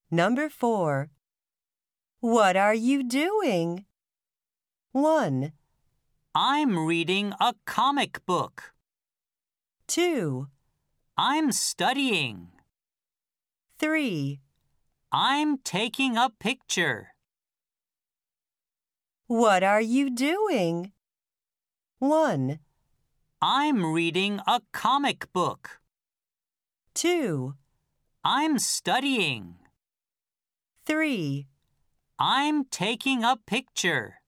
Number 4. What are you doing? 1, I'm reading a comic book. 2, I'm studying. 3. I'm taking a picture. What are you doing? 1, I'm reading a comic book. 2, I'm studying. 3. I'm taking a picture.